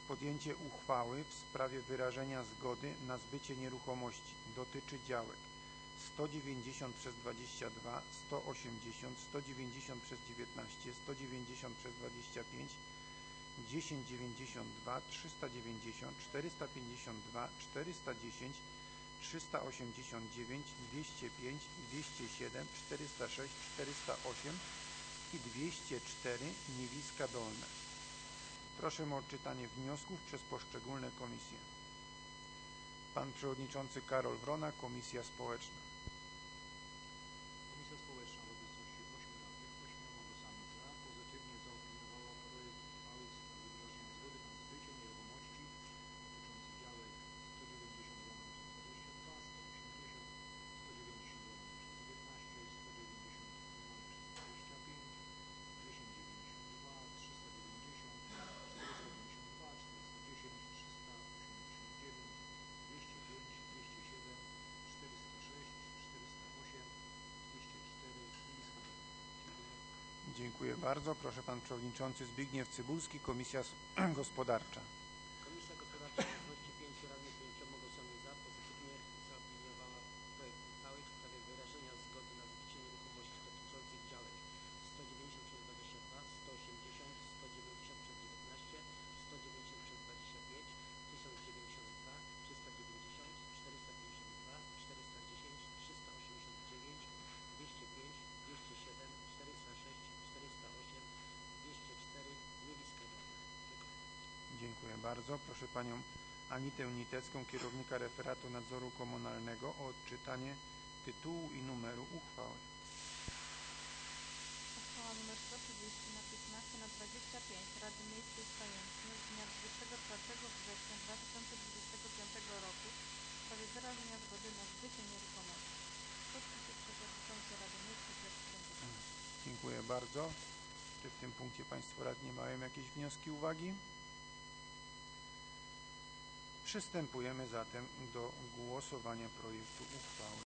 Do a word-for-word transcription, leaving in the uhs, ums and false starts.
Podjęcie uchwały w sprawie wyrażenia zgody na zbycie nieruchomości dotyczy działek sto dziewięćdziesiąt przez dwadzieścia dwa, sto osiemdziesiąt, sto dziewięćdziesiąt przez dziewiętnaście, sto dziewięćdziesiąt przez dwadzieścia pięć, tysiąc dziewięćdziesiąt dwa, trzysta dziewięćdziesiąt, czterysta pięćdziesiąt dwa, czterysta dziesięć, trzysta osiemdziesiąt dziewięć, dwieście pięć, dwieście siedem, czterysta sześć, czterysta osiem i dwieście cztery Niewiska Dolne. Proszę o odczytanie wniosków przez poszczególne komisje. Pan Przewodniczący Karol Wrona, Komisja Społeczna. Komisja Społeczna w obecności ośmiu radnych ośmioma głosami za pozytywnie zaopiniowała projekt uchwały w sprawie wyrażenia zgody na zbycie nieruchomości dotyczący działek sto dziewięćdziesiąt dwa przez dwadzieścia dwa, sto osiemdziesiąt, sto dziewięćdziesiąt dwa przez dziewiętnaście, sto dziewięćdziesiąt dwa przez dwadzieścia pięć, tysiąc dziewięćdziesiąt dwa, trzysta dziewięćdziesiąt, czterysta pięćdziesiąt dwa, czterysta dziesięć, trzysta osiemdziesiąt dziewięć, dwieście pięć, dwieście siedem, czterysta sześć, czterysta osiem, dwieście cztery Niewiska Dolna. Dziękuję. Dziękuję bardzo. Proszę Pan Przewodniczący Zbigniew Cybulski, Komisja Gospodarcza. Komisja Gospodarcza w obecności pięciu radnych pięcioma głosami za pozytywnie zaopiniowała projekt uchwały w sprawie wyrażenia zgody na zbycie nieruchomości dotyczących działek sto dziewięćdziesiąt przez dwadzieścia dwa, sto osiemdziesiąt, sto dziewięćdziesiąt przez dziewiętnaście, sto dziewięćdziesiąt przez dwadzieścia pięć, tysiąc dziewięćdziesiąt dwa, trzysta dziewięćdziesiąt, czterysta pięćdziesiąt dwa, czterysta dziesięć, trzysta osiemdziesiąt dziewięć, dwieście pięć, dwieście siedem, czterysta sześć, czterysta osiem, dwieście cztery Niewiska Dolna. Dziękuję. Dziękuję bardzo. Proszę Panią Anitę Nitecką, kierownika referatu nadzoru komunalnego, o odczytanie tytułu i numeru uchwały. Uchwała nr sto trzydzieści na piętnaście na dwadzieścia pięć Rady Miejskiej w Stajęcinie z dnia dwudziestego czwartego września dwa tysiące dwudziestego piątego roku w sprawie wyrażenia zgody na zbycie nieruchomości. Podpisy przewodniczący Rady Miejskiej Piotr. Dziękuję bardzo. Czy w tym punkcie Państwo radni mają jakieś wnioski, uwagi? Przystępujemy zatem do głosowania projektu uchwały.